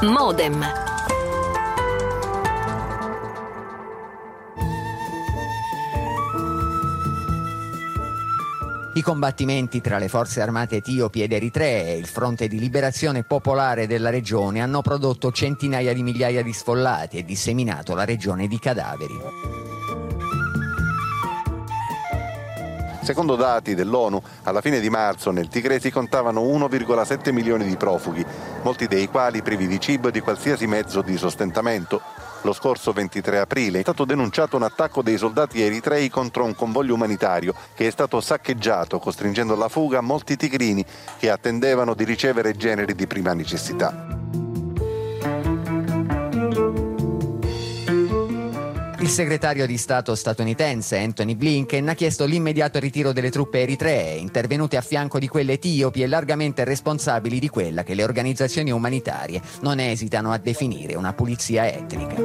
Modem. I combattimenti tra le forze armate etiopi ed eritree e il fronte di liberazione popolare della regione hanno prodotto centinaia di migliaia di sfollati e disseminato la regione di cadaveri. Secondo dati dell'ONU, alla fine di marzo nel Tigray si contavano 1,7 milioni di profughi, molti dei quali privi di cibo e di qualsiasi mezzo di sostentamento. Lo scorso 23 aprile è stato denunciato un attacco dei soldati eritrei contro un convoglio umanitario che è stato saccheggiato, costringendo alla fuga molti tigrini che attendevano di ricevere generi di prima necessità. Il segretario di Stato statunitense Anthony Blinken ha chiesto l'immediato ritiro delle truppe eritree, intervenute a fianco di quelle etiopi e largamente responsabili di quella che le organizzazioni umanitarie non esitano a definire una pulizia etnica.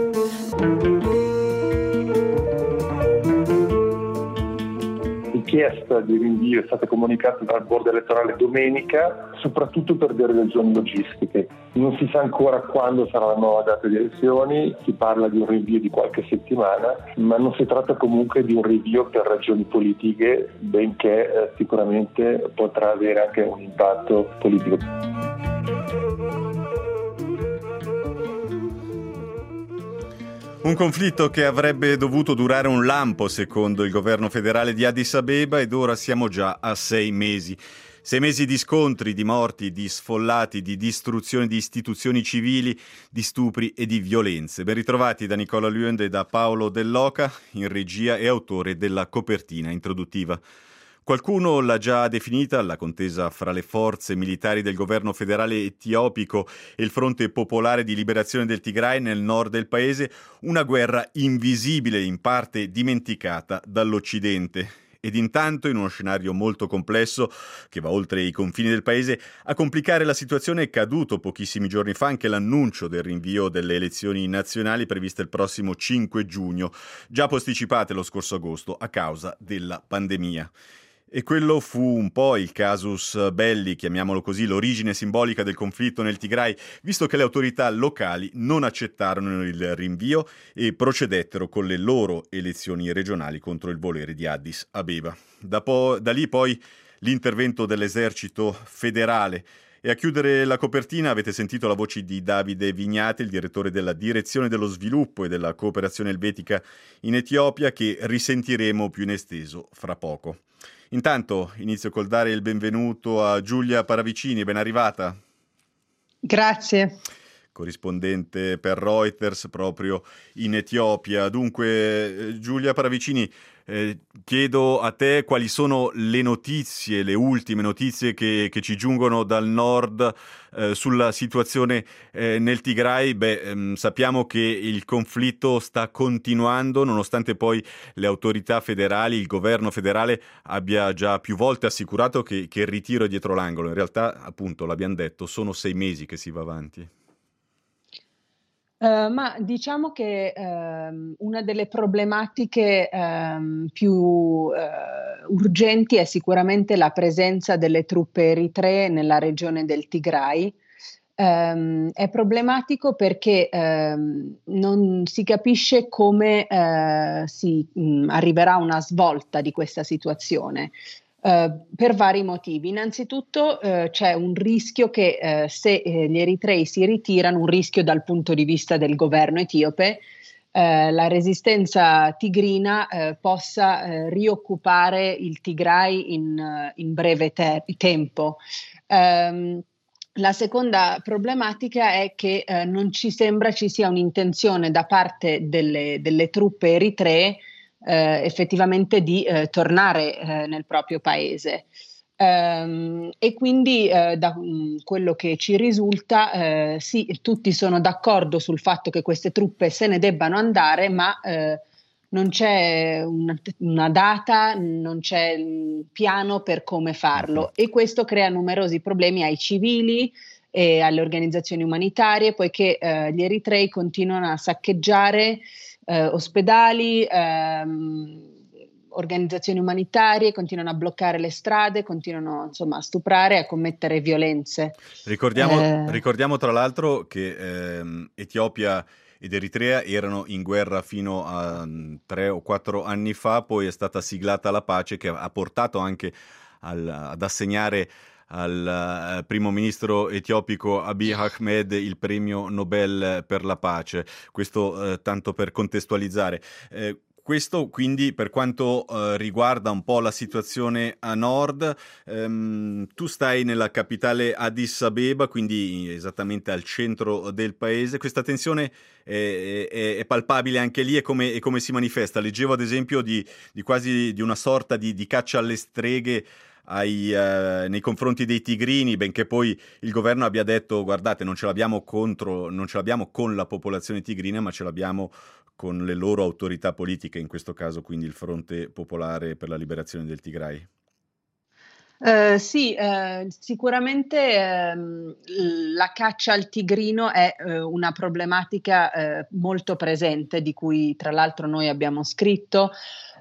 Richiesta di rinvio è stata comunicata dal board elettorale domenica, soprattutto per delle ragioni logistiche. Non si sa ancora quando sarà la nuova data di elezioni, si parla di un rinvio di qualche settimana, ma non si tratta comunque di un rinvio per ragioni politiche, benché sicuramente potrà avere anche un impatto politico. Un conflitto che avrebbe dovuto durare un lampo, secondo il governo federale di Addis Abeba, ed ora siamo già a 6 mesi. 6 mesi di scontri, di morti, di sfollati, di distruzione di istituzioni civili, di stupri e di violenze. Ben ritrovati da Nicola Luende e da Paolo Dell'Oca, in regia e autore della copertina introduttiva. Qualcuno l'ha già definita, la contesa fra le forze militari del governo federale etiopico e il Fronte Popolare di Liberazione del Tigray nel nord del paese, una guerra invisibile, in parte dimenticata dall'Occidente. Ed intanto, in uno scenario molto complesso, che va oltre i confini del paese, a complicare la situazione è caduto pochissimi giorni fa anche l'annuncio del rinvio delle elezioni nazionali previste il prossimo 5 giugno, già posticipate lo scorso agosto a causa della pandemia. E quello fu un po' il casus belli, chiamiamolo così, l'origine simbolica del conflitto nel Tigray, visto che le autorità locali non accettarono il rinvio e procedettero con le loro elezioni regionali contro il volere di Addis Abeba. Da lì poi l'intervento dell'esercito federale. E a chiudere la copertina avete sentito la voce di Davide Vignate, il direttore della Direzione dello Sviluppo e della Cooperazione Elvetica in Etiopia, che risentiremo più in esteso fra poco. Intanto inizio col dare il benvenuto a Giulia Paravicini, ben arrivata. Grazie. Corrispondente per Reuters proprio in Etiopia. Dunque, Giulia Paravicini, chiedo a te quali sono le notizie, le ultime notizie che ci giungono dal nord sulla situazione nel Tigray. Sappiamo che il conflitto sta continuando, nonostante poi le autorità federali, il governo federale abbia già più volte assicurato che il ritiro è dietro l'angolo. In realtà, appunto, l'abbiamo detto, sono 6 mesi che si va avanti. Ma diciamo che una delle problematiche più urgenti è sicuramente la presenza delle truppe eritree nella regione del Tigray. È problematico perché non si capisce come arriverà a una svolta di questa situazione. Per vari motivi. Innanzitutto c'è un rischio che se gli eritrei si ritirano, un rischio dal punto di vista del governo etiope, la resistenza tigrina possa rioccupare il Tigray in breve tempo. La seconda problematica è che non ci sembra ci sia un'intenzione da parte delle truppe eritree effettivamente di tornare nel proprio paese. E quindi da quello che ci risulta, sì, tutti sono d'accordo sul fatto che queste truppe se ne debbano andare, ma non c'è una data, non c'è un piano per come farlo, e questo crea numerosi problemi ai civili e alle organizzazioni umanitarie, poiché gli eritrei continuano a saccheggiare ospedali, organizzazioni umanitarie, continuano a bloccare le strade, continuano insomma a stuprare e a commettere violenze. Ricordiamo tra l'altro che Etiopia ed Eritrea erano in guerra fino a 3 o 4 anni fa, poi è stata siglata la pace che ha portato anche ad assegnare al primo ministro etiopico Abiy Ahmed il premio Nobel per la pace. Questo tanto per contestualizzare. Questo quindi per quanto riguarda un po' la situazione a nord. Tu stai nella capitale Addis Abeba, quindi esattamente al centro del paese. Questa tensione è palpabile anche lì, e come si manifesta? Leggevo ad esempio di quasi di una sorta di caccia alle streghe nei confronti dei tigrini, benché poi il governo abbia detto: guardate, non ce l'abbiamo con la popolazione tigrina, ma ce l'abbiamo con le loro autorità politiche, in questo caso quindi il Fronte Popolare per la Liberazione del Tigray. Sì, sicuramente la caccia al tigrino è una problematica molto presente, di cui tra l'altro noi abbiamo scritto,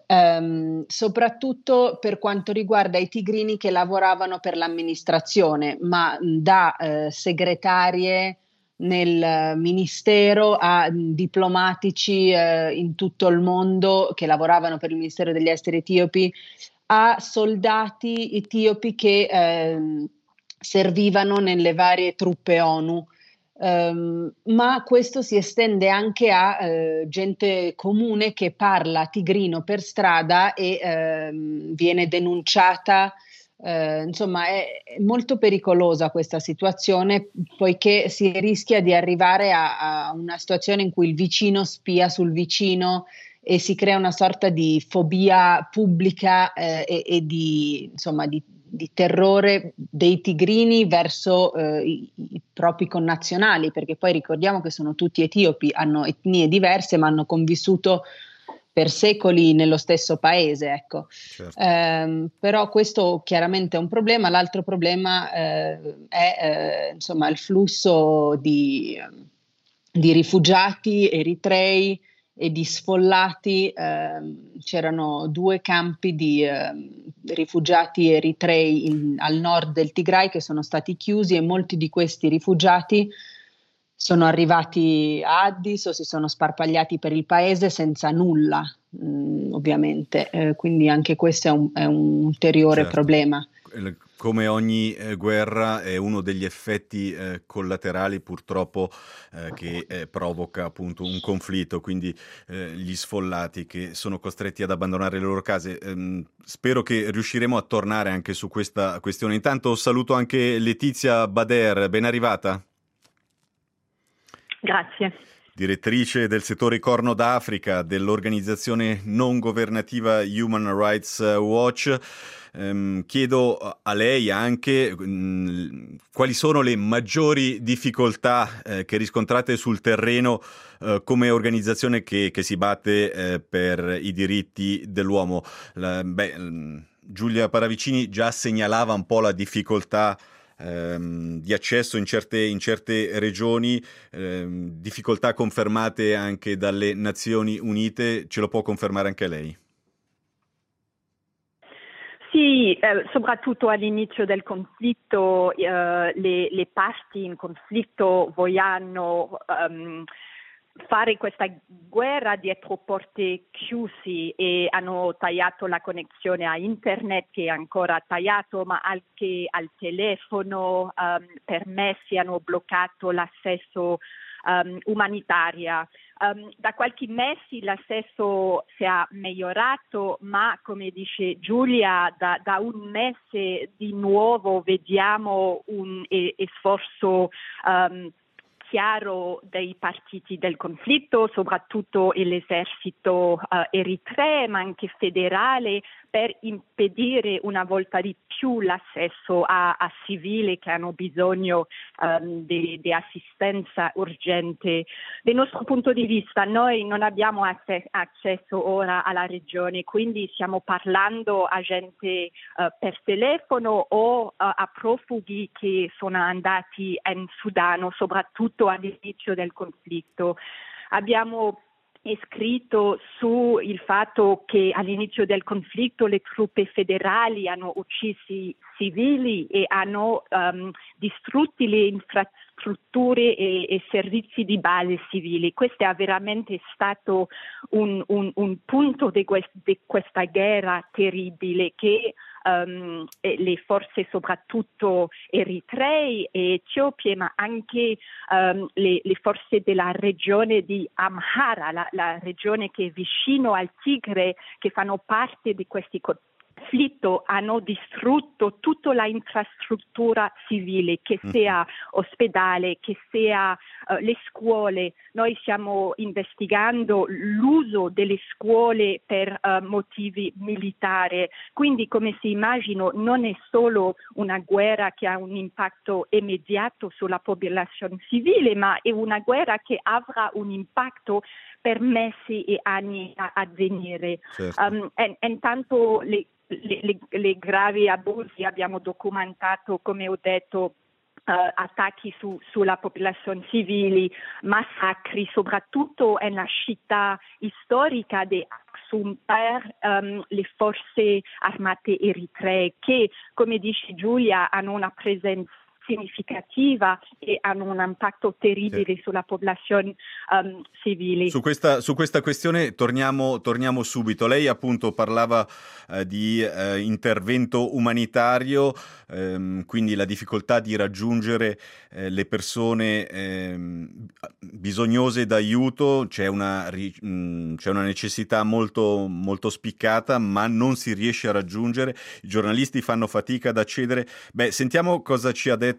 soprattutto per quanto riguarda i tigrini che lavoravano per l'amministrazione, ma da segretarie nel ministero a diplomatici in tutto il mondo che lavoravano per il Ministero degli Esteri etiopi, a soldati etiopi che servivano nelle varie truppe ONU. Ma questo si estende anche a gente comune che parla tigrino per strada e viene denunciata. Insomma, è molto pericolosa questa situazione, poiché si rischia di arrivare a una situazione in cui il vicino spia sul vicino e si crea una sorta di fobia pubblica e di terrore dei tigrini verso i propri connazionali, perché poi ricordiamo che sono tutti etiopi, hanno etnie diverse, ma hanno convissuto per secoli nello stesso paese, ecco. Certo. Però questo chiaramente è un problema. L'altro problema è insomma il flusso di rifugiati eritrei e di sfollati. C'erano 2 campi di rifugiati eritrei al nord del Tigray che sono stati chiusi, e molti di questi rifugiati sono arrivati a Addis o si sono sparpagliati per il paese senza nulla, ovviamente. Quindi anche questo è un ulteriore problema. Come ogni guerra è uno degli effetti collaterali purtroppo che provoca appunto un conflitto, quindi gli sfollati che sono costretti ad abbandonare le loro case. Spero che riusciremo a tornare anche su questa questione. Intanto saluto anche Letizia Bader, ben arrivata. Grazie. Direttrice del settore Corno d'Africa dell'organizzazione non governativa Human Rights Watch. Chiedo a lei anche quali sono le maggiori difficoltà che riscontrate sul terreno come organizzazione che si batte per i diritti dell'uomo. Giulia Paravicini già segnalava un po' la difficoltà di accesso in certe regioni, difficoltà confermate anche dalle Nazioni Unite. Ce lo può confermare anche lei? Sì, soprattutto all'inizio del conflitto le parti in conflitto vogliono fare questa guerra dietro porte chiuse e hanno tagliato la connessione a internet, che è ancora tagliato, ma anche al telefono, permessi, hanno bloccato l'accesso umanitaria. Da qualche mese l'accesso si è migliorato, ma come dice Giulia, da un mese di nuovo vediamo un sforzo chiaro dei partiti del conflitto, soprattutto l'esercito eritreo, ma anche federale, per impedire una volta di più l'accesso a civili che hanno bisogno di assistenza urgente. Dal nostro punto di vista, noi non abbiamo accesso ora alla regione, quindi stiamo parlando a gente per telefono o a profughi che sono andati in Sudano, soprattutto all'inizio del conflitto. Abbiamo è scritto sul fatto che all'inizio del conflitto le truppe federali hanno ucciso civili e hanno distrutto le infrastrutture e servizi di base civili. Questo è veramente stato un punto di questa guerra terribile che le forze soprattutto eritrei e etiopi, ma anche le forze della regione di Amhara, la regione che è vicino al Tigre, che fanno parte di questi conflitto, hanno distrutto tutta la infrastruttura civile, che sia ospedale, che sia le scuole. Noi stiamo investigando l'uso delle scuole per motivi militari, quindi come si immagina non è solo una guerra che ha un impatto immediato sulla popolazione civile, ma è una guerra che avrà un impatto per mesi e anni a venire. Certo. Intanto le gravi abusi abbiamo documentato, come ho detto, attacchi sulla popolazione civile, massacri, soprattutto nella città storica di Aksum per le forze armate eritree che, come dice Giulia, hanno una presenza significativa e hanno un impatto terribile sulla popolazione civile. Su questa questione torniamo subito. Lei appunto parlava di intervento umanitario, quindi la difficoltà di raggiungere le persone bisognose d'aiuto. C'è una necessità molto, molto spiccata, ma non si riesce a raggiungere. I giornalisti fanno fatica ad accedere. Sentiamo cosa ci ha detto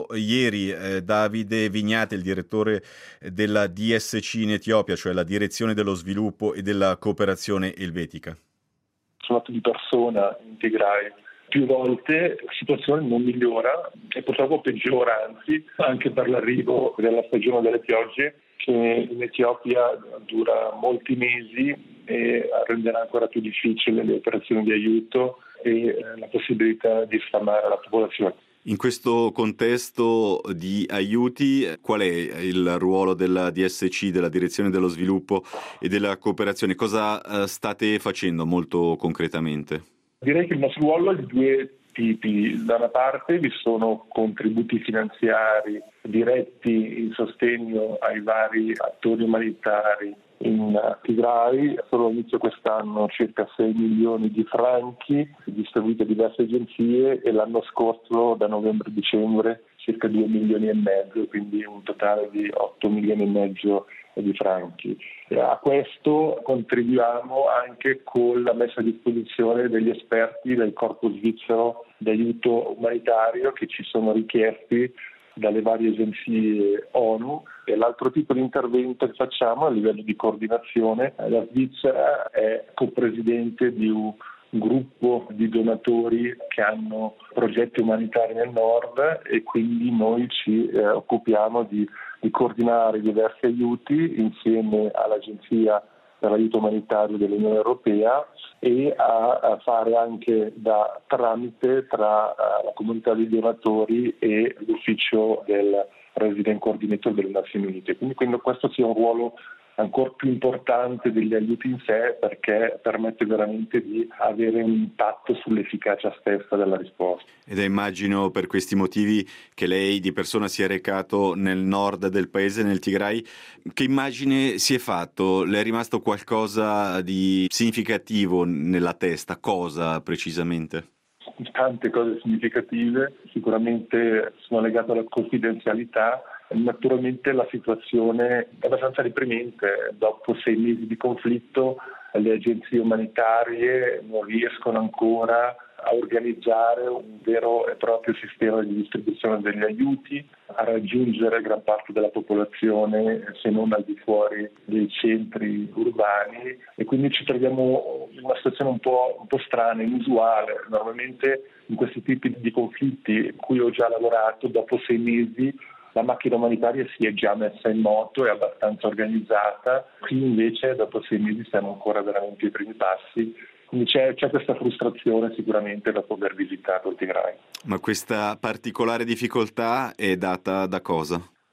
ieri Davide Vignate, il direttore della DSC in Etiopia, cioè la Direzione dello Sviluppo e della Cooperazione Elvetica. Sono andato di persona in Tigray più volte, la situazione non migliora e purtroppo peggiora, anzi, anche per l'arrivo della stagione delle piogge, che in Etiopia dura molti mesi e renderà ancora più difficile le operazioni di aiuto e la possibilità di sfamare la popolazione. In questo contesto di aiuti, qual è il ruolo della DSC, della Direzione dello Sviluppo e della Cooperazione? Cosa state facendo molto concretamente? Direi che il nostro ruolo è di due tipi. Da una parte vi sono contributi finanziari diretti in sostegno ai vari attori umanitari in Tigray. Solo all'inizio quest'anno circa 6 milioni di franchi distribuiti a diverse agenzie e l'anno scorso da novembre-dicembre circa 2 milioni e mezzo, quindi un totale di 8 milioni e mezzo di franchi. A questo contribuiamo anche con la messa a disposizione degli esperti del corpo svizzero di aiuto umanitario che ci sono richiesti dalle varie agenzie ONU. E l'altro tipo di intervento che facciamo a livello di coordinazione, la Svizzera è copresidente di un gruppo di donatori che hanno progetti umanitari nel nord e quindi noi ci occupiamo di coordinare i diversi aiuti insieme all'Agenzia per l'aiuto umanitario dell'Unione Europea e a fare anche da tramite tra la comunità dei donatori e l'ufficio del Resident Coordinator delle Nazioni Unite. Quindi questo sia un ruolo ancora più importante degli aiuti in sé, perché permette veramente di avere un impatto sull'efficacia stessa della risposta. Ed immagino per questi motivi che lei di persona si è recato nel nord del paese, nel Tigray. Che immagine si è fatto? Le è rimasto qualcosa di significativo nella testa? Cosa precisamente? Tante cose significative, sicuramente sono legate alla confidenzialità. Naturalmente la situazione è abbastanza deprimente. Dopo 6 mesi di conflitto le agenzie umanitarie non riescono ancora a organizzare un vero e proprio sistema di distribuzione degli aiuti, a raggiungere gran parte della popolazione se non al di fuori dei centri urbani, e quindi ci troviamo in una situazione un po' strana, inusuale. Normalmente in questi tipi di conflitti in cui ho già lavorato, dopo 6 mesi la macchina umanitaria si è già messa in moto, è abbastanza organizzata. Qui invece dopo 6 mesi siamo ancora veramente ai primi passi. Quindi c'è questa frustrazione sicuramente dopo aver visitato il Tigray. Ma questa particolare difficoltà è data da cosa?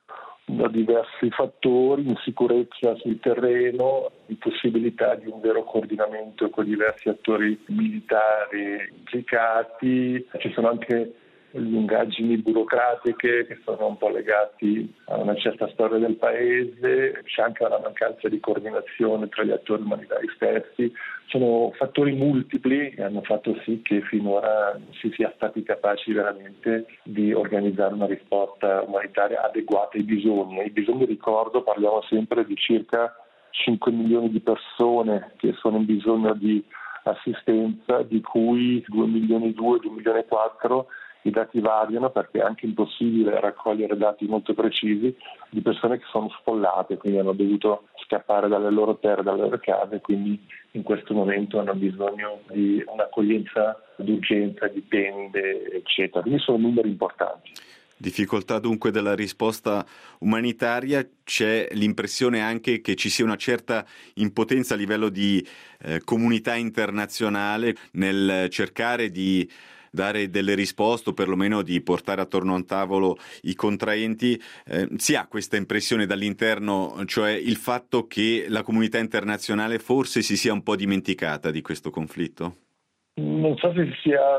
da diversi fattori, insicurezza sul terreno, impossibilità di un vero coordinamento con diversi attori militari implicati. Ci sono anche lungaggini burocratiche che sono un po' legati a una certa storia del paese, c'è anche una mancanza di coordinazione tra gli attori umanitari stessi. Sono fattori multipli che hanno fatto sì che finora non si sia stati capaci veramente di organizzare una risposta umanitaria adeguata ai bisogni. Ai bisogni, ricordo, parliamo sempre di circa 5 milioni di persone che sono in bisogno di assistenza, di cui 2 milioni 2 milioni 4. I dati variano perché è anche impossibile raccogliere dati molto precisi di persone che sono sfollate, quindi hanno dovuto scappare dalle loro terre, dalle loro case, quindi in questo momento hanno bisogno di un'accoglienza d'urgenza, di tende, eccetera. Quindi sono numeri importanti. Difficoltà dunque della risposta umanitaria, c'è l'impressione anche che ci sia una certa impotenza a livello di comunità internazionale nel cercare di dare delle risposte o perlomeno di portare attorno a un tavolo i contraenti. Si ha questa impressione dall'interno, cioè il fatto che la comunità internazionale forse si sia un po' dimenticata di questo conflitto? Non so se si sia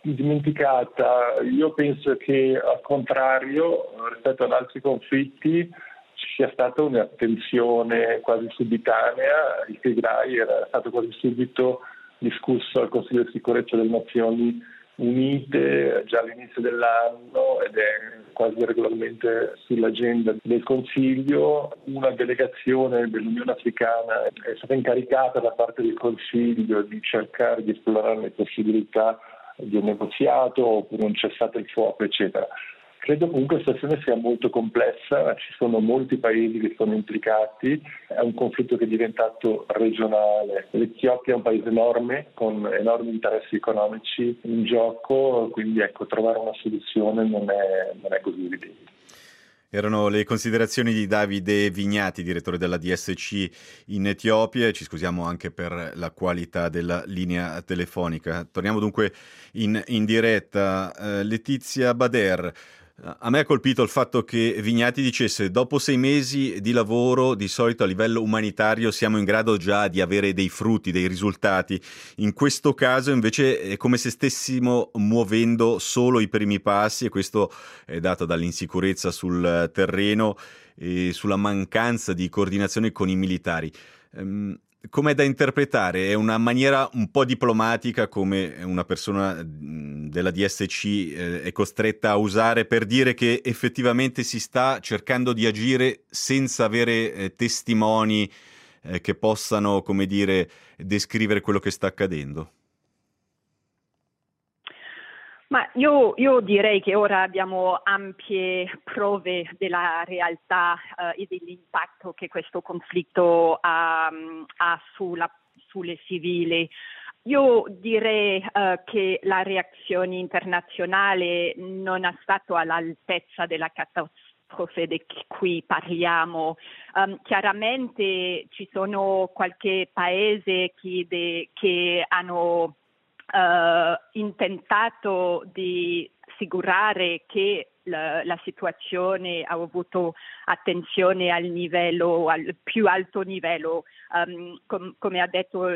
dimenticata, io penso che al contrario rispetto ad altri conflitti ci sia stata un'attenzione quasi subitanea. Il Tigray era stato quasi subito discusso al Consiglio di sicurezza delle Nazioni Unite già all'inizio dell'anno ed è quasi regolarmente sull'agenda del Consiglio. Una delegazione dell'Unione Africana è stata incaricata da parte del Consiglio di cercare di esplorare le possibilità di un negoziato oppure un cessate il fuoco, eccetera. Credo comunque la situazione sia molto complessa, ci sono molti paesi che sono implicati, è un conflitto che è diventato regionale. L'Etiopia è un paese enorme, con enormi interessi economici in gioco, quindi trovare una soluzione non è così evidente. Erano le considerazioni di Davide Vignati, direttore della DSC in Etiopia, e ci scusiamo anche per la qualità della linea telefonica. Torniamo dunque in diretta. Letizia Bader, a me ha colpito il fatto che Vignati dicesse: dopo 6 mesi di lavoro, di solito a livello umanitario siamo in grado già di avere dei frutti, dei risultati. In questo caso invece è come se stessimo muovendo solo i primi passi, e questo è dato dall'insicurezza sul terreno e sulla mancanza di coordinazione con i militari. Com'è da interpretare? È una maniera un po' diplomatica come una persona della DSC è costretta a usare per dire che effettivamente si sta cercando di agire senza avere testimoni che possano, come dire, descrivere quello che sta accadendo? Ma io direi che ora abbiamo ampie prove della realtà e dell'impatto che questo conflitto ha sulle civili. Io direi che la reazione internazionale non è stata all'altezza della catastrofe di cui parliamo. Chiaramente ci sono qualche paese che hanno intentato di assicurare che la situazione ha avuto attenzione al più alto livello, come ha detto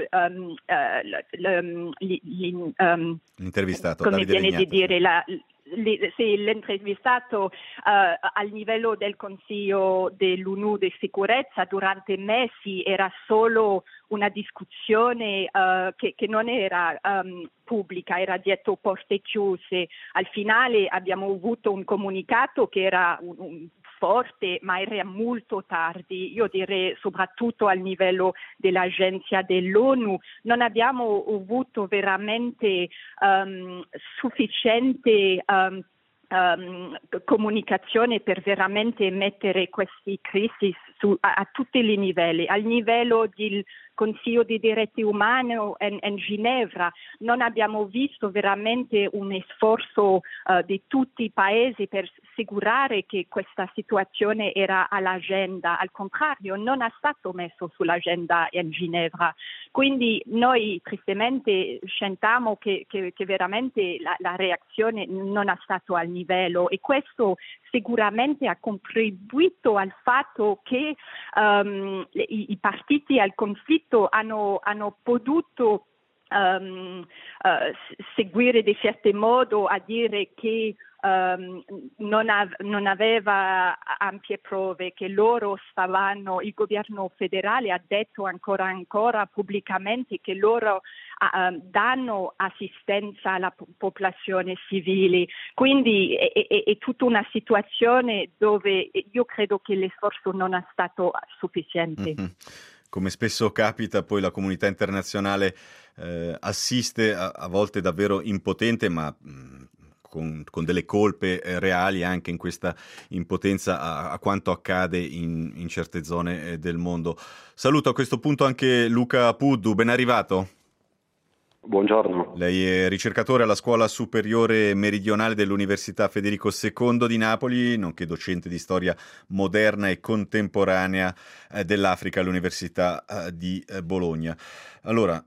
l'intervistato, come Davide viene Vignati, di dire l'intervistato al livello del Consiglio dell'ONU di sicurezza durante mesi era solo una discussione che non era pubblica, era dietro porte chiuse. Al finale abbiamo avuto un comunicato che era forte, ma era molto tardi. Io direi soprattutto al livello dell'agenzia dell'ONU non abbiamo avuto veramente sufficiente comunicazione per veramente mettere questi crisi a tutti i livelli, al livello Consiglio dei diritti umani in Ginevra. Non abbiamo visto veramente un sforzo di tutti i paesi per assicurare che questa situazione era all'agenda. Al contrario, non è stato messo sull'agenda in Ginevra. Quindi noi tristemente sentiamo che veramente la reazione non è stata al livello, e questo sicuramente ha contribuito al fatto che i partiti al conflitto hanno potuto seguire di certo modo a dire che non aveva ampie prove, che loro il governo federale ha detto ancora pubblicamente che loro danno assistenza alla popolazione civile. Quindi è tutta una situazione dove io credo che l'esforzo non è stato sufficiente. Mm-hmm. Come spesso capita, poi la comunità internazionale assiste a volte davvero impotente, ma con delle colpe reali anche in questa impotenza a quanto accade in certe zone del mondo. Saluto a questo punto anche Luca Puddu, ben arrivato. Buongiorno. Lei è ricercatore alla Scuola Superiore Meridionale dell'Università Federico II di Napoli, nonché docente di storia moderna e contemporanea dell'Africa all'Università di Bologna. Allora,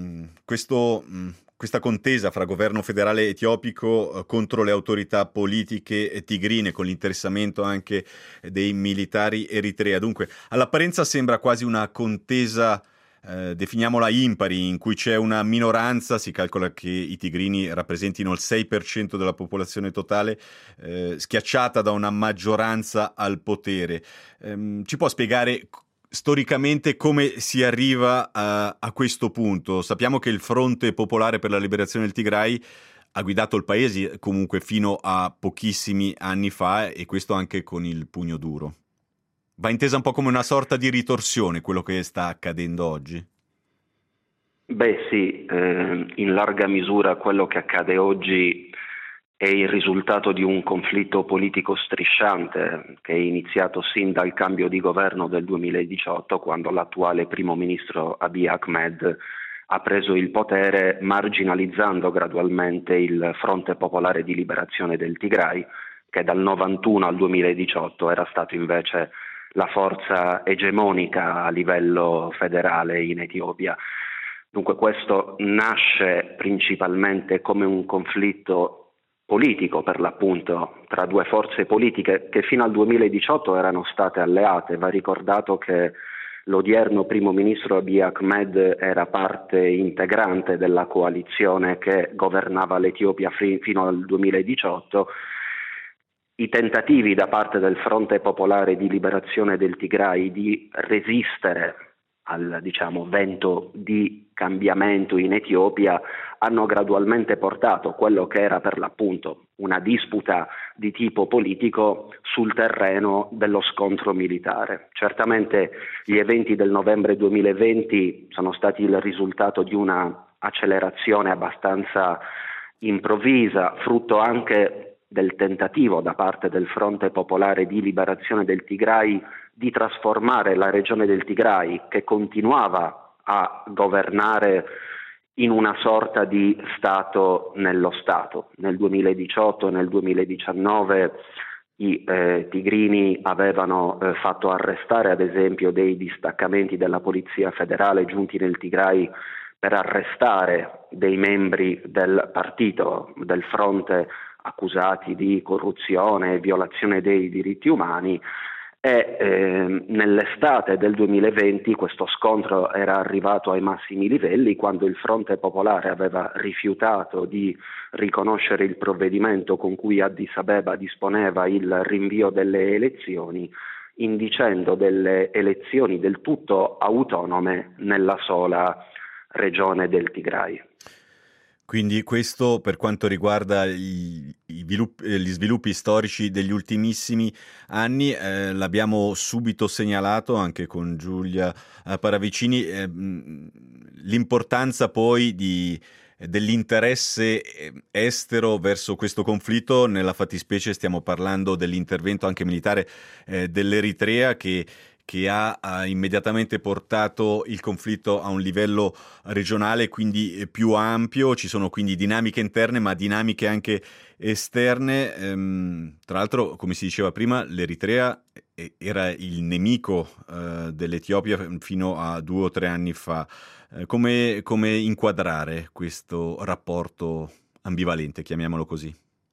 questa contesa fra governo federale etiopico contro le autorità politiche tigrine, con l'interessamento anche dei militari eritrea. Dunque, all'apparenza sembra quasi una contesa definiamola impari, in cui c'è una minoranza, si calcola che i tigrini rappresentino il 6% della popolazione totale, schiacciata da una maggioranza al potere. Ci può spiegare storicamente come si arriva a questo punto? Sappiamo che il Fronte Popolare per la Liberazione del Tigray ha guidato il paese comunque fino a pochissimi anni fa, e questo anche con il pugno duro. Va intesa un po' come una sorta di ritorsione quello che sta accadendo oggi? Beh sì, in larga misura quello che accade oggi è il risultato di un conflitto politico strisciante che è iniziato sin dal cambio di governo del 2018, quando l'attuale primo ministro Abiy Ahmed ha preso il potere marginalizzando gradualmente il Fronte Popolare di Liberazione del Tigray, che dal 91 al 2018 era stato invece la forza egemonica a livello federale in Etiopia. Dunque questo nasce principalmente come un conflitto politico, per l'appunto, tra due forze politiche che fino al 2018 erano state alleate. Va ricordato che l'odierno primo ministro Abiy Ahmed era parte integrante della coalizione che governava l'Etiopia fino al 2018. I tentativi da parte del Fronte Popolare di Liberazione del Tigray di resistere al vento di cambiamento in Etiopia hanno gradualmente portato quello che era per l'appunto una disputa di tipo politico sul terreno dello scontro militare. Certamente gli eventi del novembre 2020 sono stati il risultato di una accelerazione abbastanza improvvisa, frutto anche del tentativo da parte del Fronte Popolare di Liberazione del Tigray di trasformare la regione del Tigray, che continuava a governare, in una sorta di Stato nello Stato. Nel 2018 e nel 2019 i tigrini avevano fatto arrestare ad esempio dei distaccamenti della Polizia Federale giunti nel Tigray per arrestare dei membri del partito, del fronte, accusati di corruzione e violazione dei diritti umani, e nell'estate del 2020 questo scontro era arrivato ai massimi livelli, quando il Fronte Popolare aveva rifiutato di riconoscere il provvedimento con cui Addis Abeba disponeva il rinvio delle elezioni, indicendo delle elezioni del tutto autonome nella sola regione del Tigray. Quindi questo per quanto riguarda gli sviluppi storici degli ultimissimi anni, l'abbiamo subito segnalato anche con Giulia Paravicini, l'importanza poi dell'interesse estero verso questo conflitto. Nella fattispecie stiamo parlando dell'intervento anche militare dell'Eritrea che che ha immediatamente portato il conflitto a un livello regionale, quindi più ampio. Ci sono quindi dinamiche interne, ma dinamiche anche esterne. Tra l'altro, come si diceva prima, l'Eritrea era il nemico dell'Etiopia fino a 2 o 3 anni fa. Come inquadrare questo rapporto ambivalente, chiamiamolo così?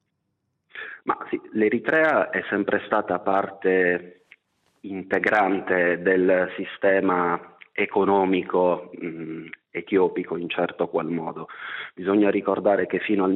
Ma sì, l'Eritrea è sempre stata parte integrante del sistema economico etiopico in certo qual modo. Bisogna ricordare che fino al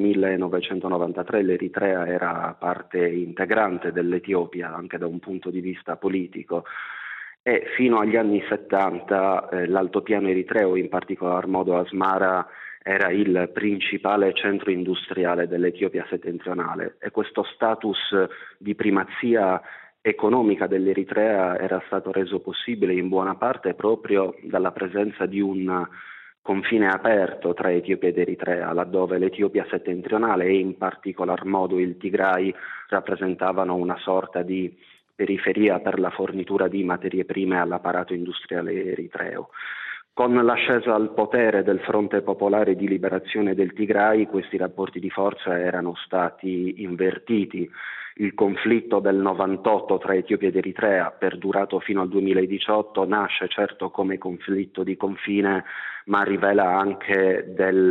1993 l'Eritrea era parte integrante dell'Etiopia anche da un punto di vista politico, e fino agli anni 70 l'altopiano eritreo, in particolar modo Asmara, era il principale centro industriale dell'Etiopia settentrionale, e questo status di primazia economica dell'Eritrea era stato reso possibile in buona parte proprio dalla presenza di un confine aperto tra Etiopia ed Eritrea, laddove l'Etiopia settentrionale e in particolar modo il Tigray rappresentavano una sorta di periferia per la fornitura di materie prime all'apparato industriale eritreo. Con l'ascesa al potere del Fronte Popolare di Liberazione del Tigray, questi rapporti di forza erano stati invertiti. Il conflitto del 98 tra Etiopia ed Eritrea, perdurato fino al 2018, nasce certo come conflitto di confine, ma rivela anche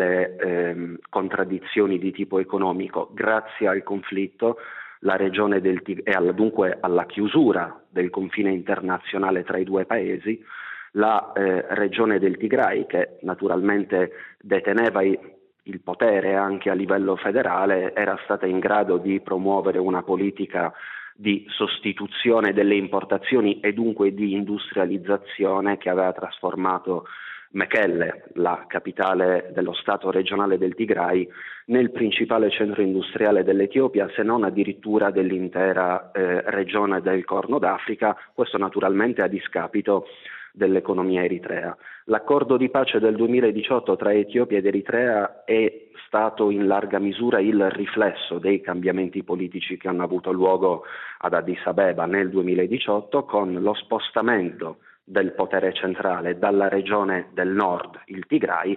delle contraddizioni di tipo economico. Grazie al conflitto, la regione del Tigray, e dunque alla chiusura del confine internazionale tra i due paesi, la regione del Tigray, che naturalmente deteneva il potere anche a livello federale, era stata in grado di promuovere una politica di sostituzione delle importazioni e dunque di industrializzazione che aveva trasformato Mekelle, la capitale dello stato regionale del Tigray, nel principale centro industriale dell'Etiopia, se non addirittura dell'intera regione del Corno d'Africa, questo naturalmente a discapito dell'economia eritrea. L'accordo di pace del 2018 tra Etiopia ed Eritrea è stato in larga misura il riflesso dei cambiamenti politici che hanno avuto luogo ad Addis Abeba nel 2018, con lo spostamento del potere centrale dalla regione del nord, il Tigray,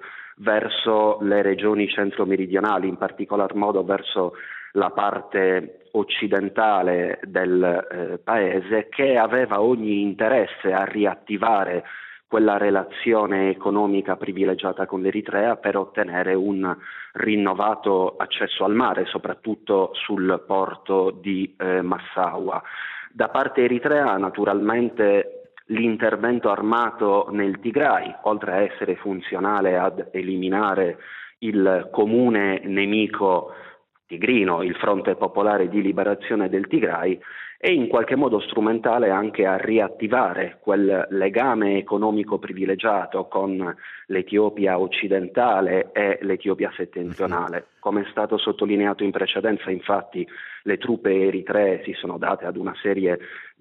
verso le regioni centro-meridionali, in particolar modo verso la parte occidentale del paese, che aveva ogni interesse a riattivare quella relazione economica privilegiata con l'Eritrea per ottenere un rinnovato accesso al mare, soprattutto sul porto di Massawa. Da parte eritrea, naturalmente, l'intervento armato nel Tigray, oltre a essere funzionale ad eliminare il comune nemico tigrino, il Fronte Popolare di Liberazione del Tigray, è in qualche modo strumentale anche a riattivare quel legame economico privilegiato con l'Etiopia occidentale e l'Etiopia settentrionale. Come è stato sottolineato in precedenza, infatti, le truppe eritree si sono date ad una serie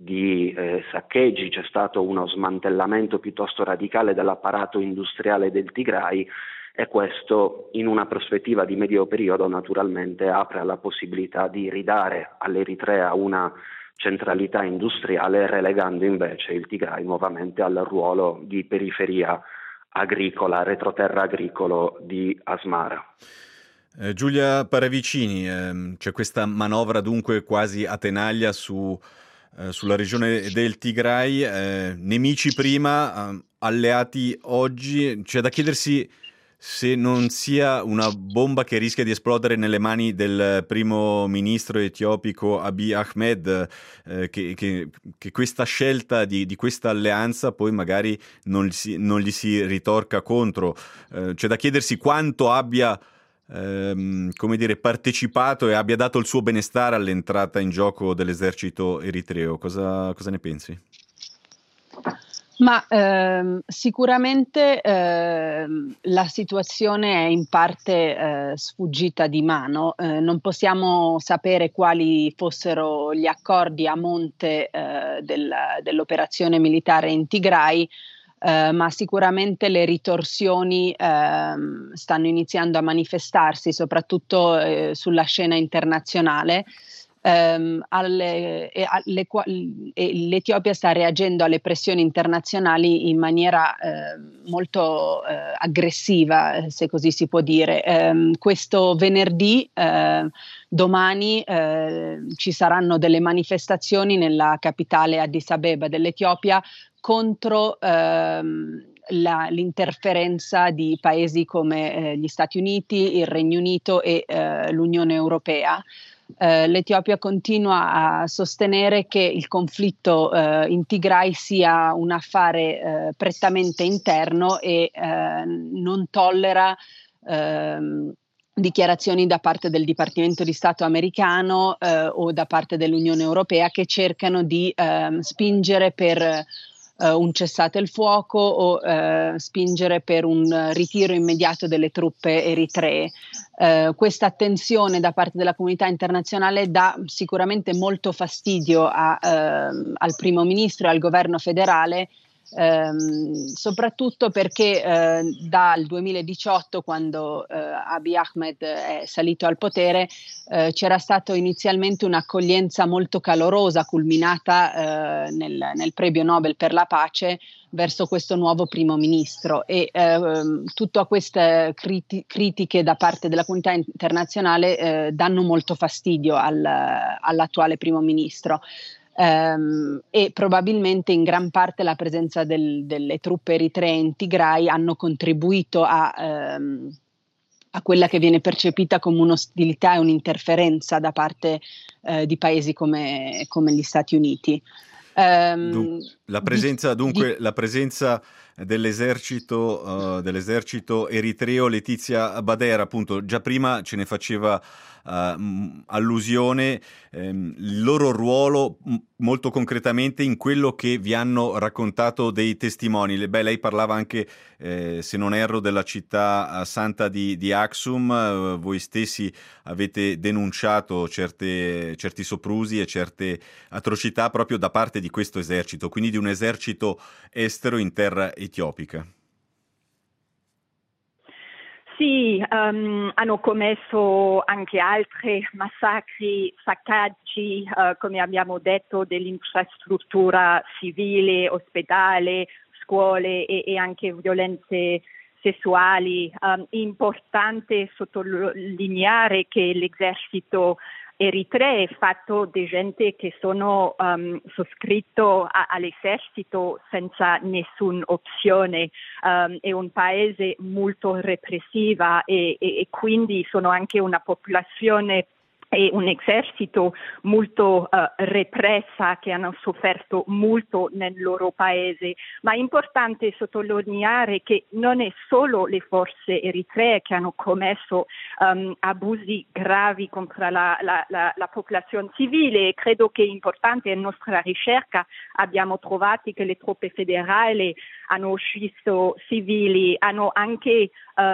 di saccheggi, c'è stato uno smantellamento piuttosto radicale dell'apparato industriale del Tigray, e questo, in una prospettiva di medio periodo, naturalmente apre alla possibilità di ridare all'Eritrea una centralità industriale, relegando invece il Tigray nuovamente al ruolo di periferia agricola, retroterra agricolo di Asmara. Giulia Paravicini, c'è questa manovra dunque quasi a tenaglia sulla regione del Tigray, nemici prima, alleati oggi. C'è da chiedersi se non sia una bomba che rischia di esplodere nelle mani del primo ministro etiopico Abiy Ahmed, che questa scelta di questa alleanza poi magari non gli si ritorca contro. C'è da chiedersi quanto abbia partecipato e abbia dato il suo benestare all'entrata in gioco dell'esercito eritreo. Cosa ne pensi? Ma sicuramente la situazione è in parte sfuggita di mano. Non possiamo sapere quali fossero gli accordi a monte dell'operazione militare in Tigray, ma sicuramente le ritorsioni stanno iniziando a manifestarsi, soprattutto sulla scena internazionale. l'Etiopia sta reagendo alle pressioni internazionali in maniera molto aggressiva, se così si può dire. Questo venerdì, domani, ci saranno delle manifestazioni nella capitale Addis Abeba dell'Etiopia contro l'interferenza di paesi come gli Stati Uniti, il Regno Unito e l'Unione Europea. L'Etiopia continua a sostenere che il conflitto in Tigray sia un affare prettamente interno e non tollera dichiarazioni da parte del Dipartimento di Stato americano o da parte dell'Unione Europea che cercano di spingere per un cessate il fuoco o spingere per un ritiro immediato delle truppe eritree. Questa attenzione da parte della comunità internazionale dà sicuramente molto fastidio al primo ministro e al governo federale, soprattutto perché dal 2018, quando Abiy Ahmed è salito al potere, c'era stato inizialmente un'accoglienza molto calorosa, culminata nel premio Nobel per la pace verso questo nuovo primo ministro, e tutte queste critiche da parte della comunità internazionale danno molto fastidio all'attuale primo ministro. E probabilmente in gran parte la presenza delle truppe eritree in Tigray hanno contribuito a quella che viene percepita come un'ostilità e un'interferenza da parte di paesi come gli Stati Uniti. La presenza dell'esercito eritreo, Letizia Bader, appunto, già prima ce ne faceva allusione, il loro ruolo molto concretamente in quello che vi hanno raccontato dei testimoni. Lei parlava anche, se non erro, della città santa di Aksum. Voi stessi avete denunciato certi soprusi e certe atrocità proprio da parte di questo esercito, quindi di un esercito estero in terra etiopica. Sì, hanno commesso anche altri massacri, saccaggi, come abbiamo detto, dell'infrastruttura civile, ospedale, scuole e anche violenze sessuali. È importante sottolineare che l'esercito eritreo è fatto di gente che sono sottoscritto all'esercito senza nessuna opzione. È un paese molto repressiva e quindi sono anche una popolazione e un esercito molto repressa, che hanno sofferto molto nel loro paese. Ma è importante sottolineare che non è solo le forze eritree che hanno commesso abusi gravi contro la popolazione civile. Credo che è importante, in nostra ricerca abbiamo trovato che le truppe federali hanno ucciso civili, hanno anche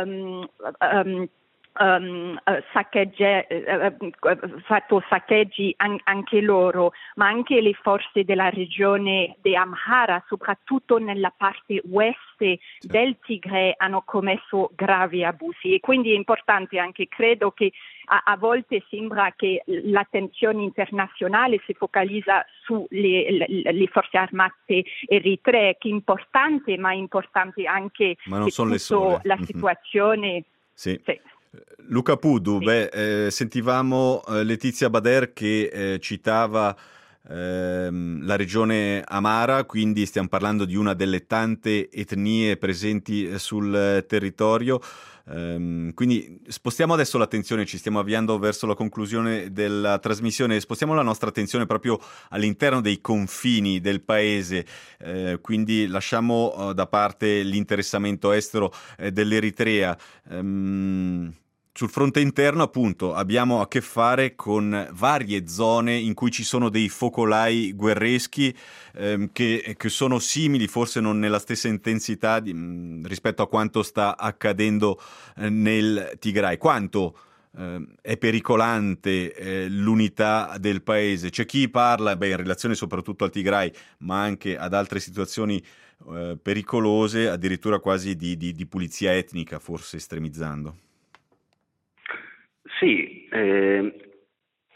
fatto saccheggi anche loro, ma anche le forze della regione di Amhara, soprattutto nella parte ouest del Tigray, hanno commesso gravi abusi. E quindi è importante anche, credo che a volte sembra che l'attenzione internazionale si focalizza sulle forze armate eritree, che è importante, ma è importante anche ma non sono le sole. La situazione. Sì. Luca Pudu, sentivamo Letizia Bader che citava la regione Amhara, quindi stiamo parlando di una delle tante etnie presenti sul territorio. Quindi spostiamo adesso l'attenzione, ci stiamo avviando verso la conclusione della trasmissione, spostiamo la nostra attenzione proprio all'interno dei confini del paese, quindi lasciamo da parte l'interessamento estero dell'Eritrea. Sul fronte interno, appunto, abbiamo a che fare con varie zone in cui ci sono dei focolai guerreschi che sono simili, forse non nella stessa intensità rispetto a quanto sta accadendo nel Tigray. Quanto è pericolante l'unità del paese? C'è chi parla, in relazione soprattutto al Tigray, ma anche ad altre situazioni pericolose, addirittura quasi di pulizia etnica, forse estremizzando. Sì,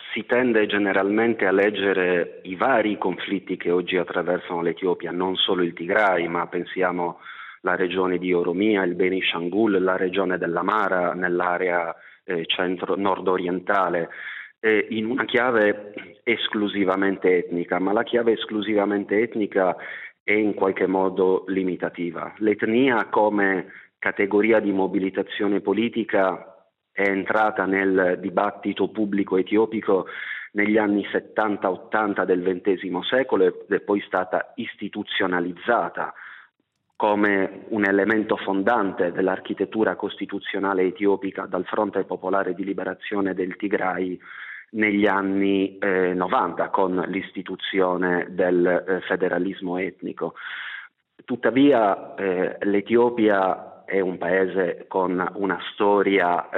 si tende generalmente a leggere i vari conflitti che oggi attraversano l'Etiopia, non solo il Tigray, ma pensiamo alla regione di Oromia, il Benishangul, la regione dell'Amara nell'area centro-nord-orientale, in una chiave esclusivamente etnica, ma la chiave esclusivamente etnica è in qualche modo limitativa. L'etnia come categoria di mobilitazione politica è entrata nel dibattito pubblico etiopico negli anni 70-80 del XX secolo ed è poi stata istituzionalizzata come un elemento fondante dell'architettura costituzionale etiopica dal Fronte Popolare di Liberazione del Tigray negli anni 90 con l'istituzione del federalismo etnico. Tuttavia l'Etiopia è un paese con una storia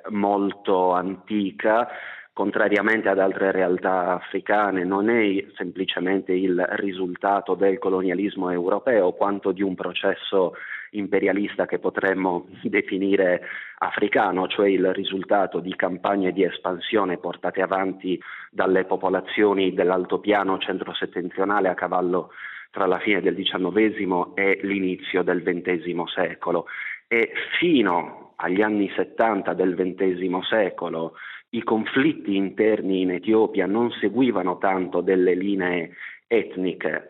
molto antica, contrariamente ad altre realtà africane, non è semplicemente il risultato del colonialismo europeo, quanto di un processo imperialista che potremmo definire africano, cioè il risultato di campagne di espansione portate avanti dalle popolazioni dell'altopiano centro-settentrionale a cavallo tra la fine del XIX e l'inizio del XX secolo. E fino agli anni 70 del XX secolo i conflitti interni in Etiopia non seguivano tanto delle linee etniche,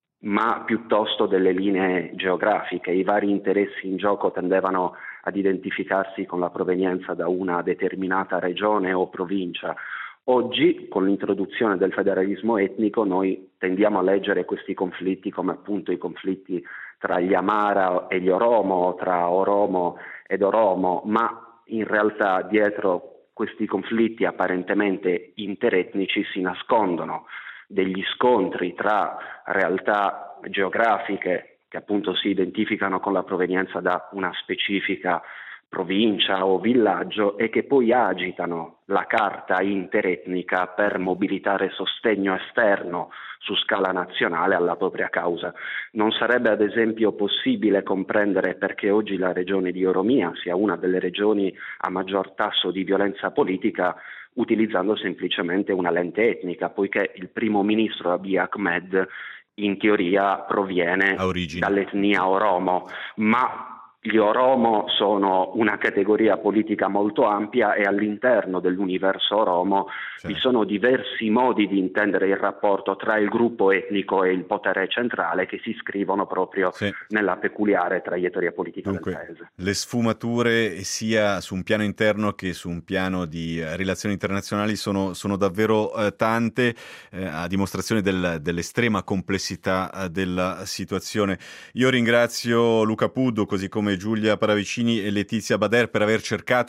ma piuttosto delle linee geografiche. I vari interessi in gioco tendevano ad identificarsi con la provenienza da una determinata regione o provincia. Oggi, con l'introduzione del federalismo etnico, noi tendiamo a leggere questi conflitti come appunto i conflitti tra gli Amara e gli Oromo, tra Oromo ed Oromo, ma in realtà dietro questi conflitti apparentemente interetnici si nascondono degli scontri tra realtà geografiche che appunto si identificano con la provenienza da una specifica provincia o villaggio e che poi agitano la carta interetnica per mobilitare sostegno esterno su scala nazionale alla propria causa. Non sarebbe ad esempio possibile comprendere perché oggi la regione di Oromia sia una delle regioni a maggior tasso di violenza politica utilizzando semplicemente una lente etnica, poiché il primo ministro Abiy Ahmed in teoria proviene dall'etnia Oromo, ma gli Oromo sono una categoria politica molto ampia e all'interno dell'universo Oromo vi sono diversi modi di intendere il rapporto tra il gruppo etnico e il potere centrale che si scrivono proprio nella peculiare traiettoria politica del paese. Le sfumature sia su un piano interno che su un piano di relazioni internazionali sono davvero tante, a dimostrazione dell'estrema complessità della situazione. Io ringrazio Luca Puddo, così come Giulia Paravicini e Letizia Bader per aver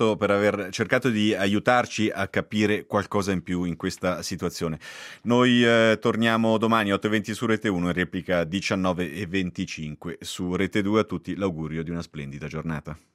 cercato di aiutarci a capire qualcosa in più in questa situazione. Noi torniamo domani 8:20 su Rete 1, in replica 19:25 su Rete 2. A tutti l'augurio di una splendida giornata.